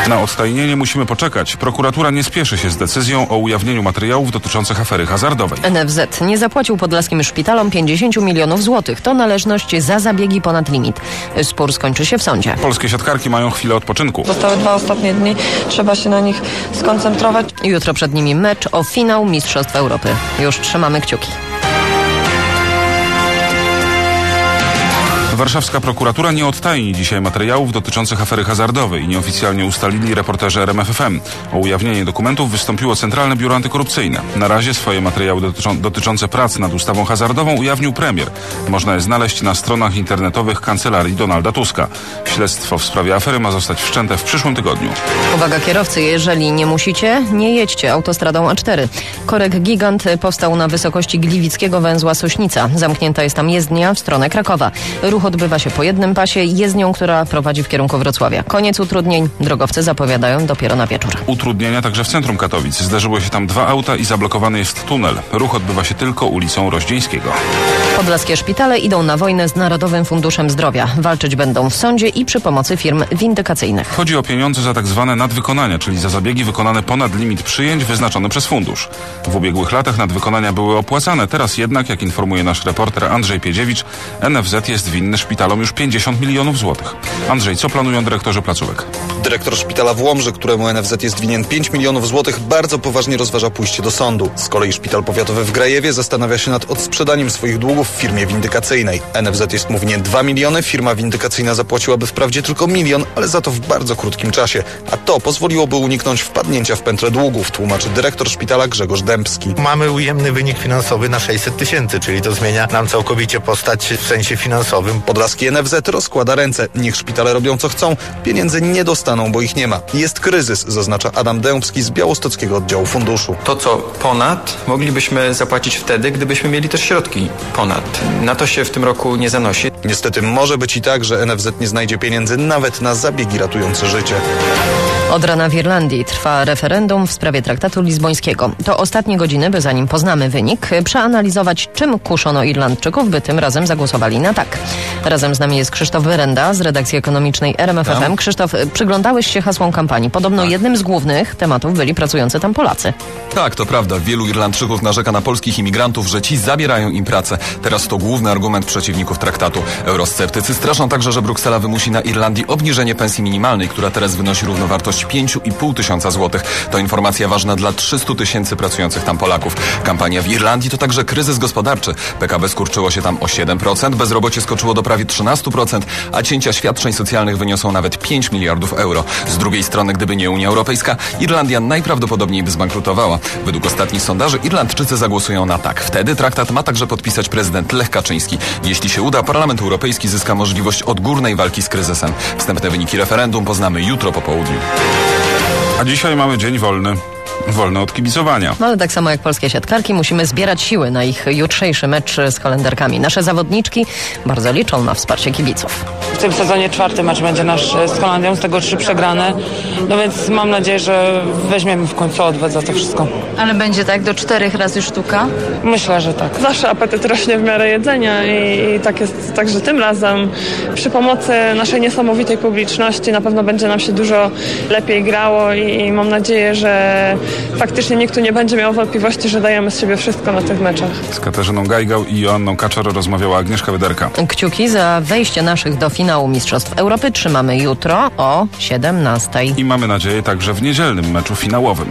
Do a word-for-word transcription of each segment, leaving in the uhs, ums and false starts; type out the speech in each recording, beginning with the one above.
Na odtajnienie musimy poczekać. Prokuratura nie spieszy się z decyzją o ujawnieniu materiałów dotyczących afery hazardowej. N F Z nie zapłacił podlaskim szpitalom pięćdziesiąt milionów złotych. To należność za zabiegi ponad limit. Spór skończy się w sądzie. Polskie siatkarki mają chwilę odpoczynku. Zostały dwa ostatnie dni. Trzeba się na nich skoncentrować. Jutro przed nimi mecz o finał Mistrzostw Europy. Już trzymamy kciuki. Warszawska prokuratura nie odtajni dzisiaj materiałów dotyczących afery hazardowej. Nieoficjalnie ustalili reporterzy R M F F M. O ujawnienie dokumentów wystąpiło Centralne Biuro Antykorupcyjne. Na razie swoje materiały dotyczą, dotyczące prac nad ustawą hazardową ujawnił premier. Można je znaleźć na stronach internetowych Kancelarii Donalda Tuska. Śledztwo w sprawie afery ma zostać wszczęte w przyszłym tygodniu. Uwaga kierowcy, jeżeli nie musicie, nie jedźcie autostradą A cztery. Korek gigant powstał na wysokości gliwickiego węzła Sośnica. Zamknięta jest tam jezdnia w stronę Krakowa. Ruch odbywa się po jednym pasie, jezdnią, która prowadzi w kierunku Wrocławia. Koniec utrudnień drogowcy zapowiadają dopiero na wieczór. Utrudnienia także w centrum Katowic. Zdarzyło się tam dwa auta i zablokowany jest tunel. Ruch odbywa się tylko ulicą Roździeńskiego. Podlaskie szpitale idą na wojnę z Narodowym Funduszem Zdrowia. Walczyć będą w sądzie i przy pomocy firm windykacyjnych. Chodzi o pieniądze za tak zwane nadwykonania, czyli za zabiegi wykonane ponad limit przyjęć wyznaczony przez fundusz. W ubiegłych latach nadwykonania były opłacane. Teraz jednak, jak informuje nasz reporter Andrzej Piedziewicz, N F Z jest winny szpitalom już pięćdziesiąt milionów złotych. Andrzej, co planują dyrektorzy placówek? Dyrektor szpitala w Łomży, któremu N F Z jest winien pięć milionów złotych, bardzo poważnie rozważa pójście do sądu. Z kolei szpital powiatowy w Grajewie zastanawia się nad odsprzedaniem swoich długów w firmie windykacyjnej. N F Z jest mu winien dwa miliony, firma windykacyjna zapłaciłaby wprawdzie tylko milion, ale za to w bardzo krótkim czasie. A to pozwoliłoby uniknąć wpadnięcia w pętlę długów, tłumaczy dyrektor szpitala Grzegorz Dębski. Mamy ujemny wynik finansowy na sześćset tysięcy, czyli to zmienia nam całkowicie postać w sensie finansowym. Podlaski N F Z rozkłada ręce. Niech szpitale robią co chcą. Pieniędzy nie dostaną, bo ich nie ma. Jest kryzys, zaznacza Adam Dębski z białostockiego oddziału funduszu. To, co ponad, moglibyśmy zapłacić wtedy, gdybyśmy mieli też środki ponad. Na to się w tym roku nie zanosi. Niestety może być i tak, że N F Z nie znajdzie pieniędzy nawet na zabiegi ratujące życie. Od rana w Irlandii trwa referendum w sprawie traktatu lizbońskiego. To ostatnie godziny, by zanim poznamy wynik, przeanalizować, czym kuszono Irlandczyków, by tym razem zagłosowali na tak. Razem z nami jest Krzysztof Wyrenda z redakcji ekonomicznej R M F F M. Krzysztof, przyglądałeś się hasłom kampanii. Podobno tak. jednym z głównych tematów byli pracujący tam Polacy. Tak, to prawda. Wielu Irlandczyków narzeka na polskich imigrantów, że ci zabierają im pracę. Teraz to główny argument przeciwników traktatu. Eurosceptycy straszą także, że Bruksela wymusi na Irlandii obniżenie pensji minimalnej, która teraz wynosi równowartość pięć i pół tysiąca złotych. To informacja ważna dla trzystu tysięcy pracujących tam Polaków. Kampania w Irlandii to także kryzys gospodarczy. P K B skurczyło się tam o siedem procent, bezrobocie skoczyło do prawie trzynaście procent, a cięcia świadczeń socjalnych wyniosą nawet pięć miliardów euro. Z drugiej strony, gdyby nie Unia Europejska, Irlandia najprawdopodobniej by zbankrutowała. Według ostatnich sondaży Irlandczycy zagłosują na tak. Wtedy traktat ma także podpisać prezydent Lech Kaczyński. Jeśli się uda, Parlament Europejski zyska możliwość odgórnej walki z kryzysem. Wstępne wyniki referendum poznamy jutro po południu. A dzisiaj mamy dzień wolny. Wolny od kibicowania. No ale tak samo jak polskie siatkarki musimy zbierać siły na ich jutrzejszy mecz z Holenderkami. Nasze zawodniczki bardzo liczą na wsparcie kibiców. W tym sezonie czwarty mecz będzie nasz z Holandią, z tego trzy przegrane. No więc mam nadzieję, że weźmiemy w końcu odwet za to wszystko. Ale będzie tak do czterech razy sztuka? Myślę, że tak. Zawsze apetyt rośnie w miarę jedzenia i, i tak jest także tym razem. Przy pomocy naszej niesamowitej publiczności na pewno będzie nam się dużo lepiej grało i, i mam nadzieję, że faktycznie nikt tu nie będzie miał wątpliwości, że dajemy z siebie wszystko na tych meczach. Z Katarzyną Gajgał i Joanną Kaczor rozmawiała Agnieszka Wyderka. Kciuki za wejście naszych do finału Mistrzostw Europy trzymamy jutro o siedemnastej. I mamy nadzieję także w niedzielnym meczu finałowym.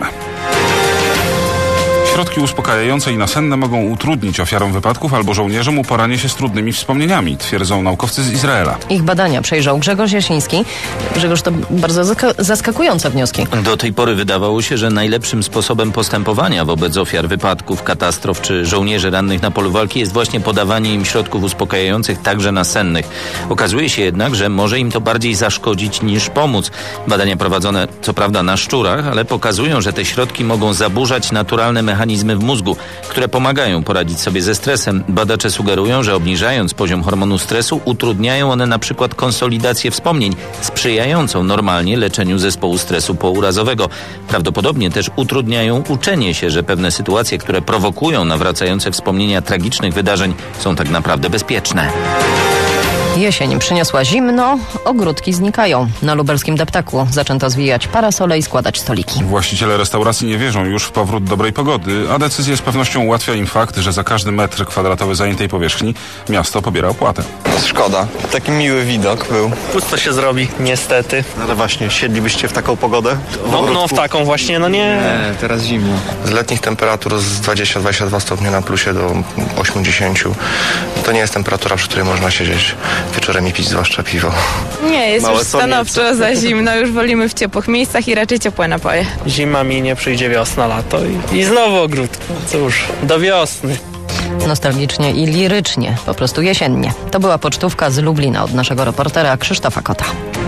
Środki uspokajające i nasenne mogą utrudnić ofiarom wypadków albo żołnierzom uporanie się z trudnymi wspomnieniami, twierdzą naukowcy z Izraela. Ich badania przejrzał Grzegorz Jasiński. Grzegorz, to bardzo zaskakujące wnioski. Do tej pory wydawało się, że najlepszym sposobem postępowania wobec ofiar wypadków, katastrof czy żołnierzy rannych na polu walki jest właśnie podawanie im środków uspokajających, także nasennych. Okazuje się jednak, że może im to bardziej zaszkodzić niż pomóc. Badania prowadzone co prawda na szczurach, ale pokazują, że te środki mogą zaburzać naturalne mechanizmy mechanizmy w mózgu, które pomagają poradzić sobie ze stresem. Badacze sugerują, że obniżając poziom hormonu stresu, utrudniają one na przykład konsolidację wspomnień, sprzyjającą normalnie leczeniu zespołu stresu pourazowego. Prawdopodobnie też utrudniają uczenie się, że pewne sytuacje, które prowokują nawracające wspomnienia tragicznych wydarzeń, są tak naprawdę bezpieczne. Jesień przyniosła zimno, ogródki znikają. Na lubelskim deptaku zaczęto zwijać parasole i składać stoliki. Właściciele restauracji nie wierzą już w powrót dobrej pogody, a decyzję z pewnością ułatwia im fakt, że za każdy metr kwadratowy zajętej powierzchni miasto pobiera opłatę. Szkoda. Taki miły widok był. Pusto się zrobi, niestety. Ale właśnie, siedlibyście w taką pogodę? W no, no w taką właśnie, no nie. Nie, teraz zimno. Z letnich temperatur z dwadzieścia do dwudziestu dwóch stopni na plusie do osiemdziesięciu. To nie jest temperatura, przy której można siedzieć wieczorem i pić zwłaszcza piwo. Nie, jest Małe już stanowczo za zimno, już wolimy w ciepłych miejscach i raczej ciepłe napoje. Zima minie, przyjdzie wiosna, lato i, i znowu ogródki. Cóż, do wiosny. Nostalgicznie i lirycznie, po prostu jesiennie. To była pocztówka z Lublina od naszego reportera Krzysztofa Kota.